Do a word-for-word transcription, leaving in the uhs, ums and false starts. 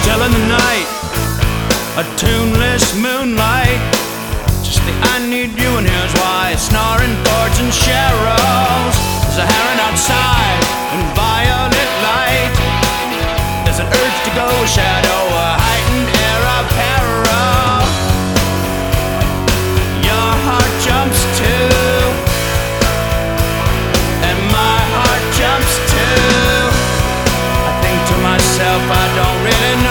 telling the night, a tuneless moonlight. Just the I need you, and here's why. Snoring birds and shouts.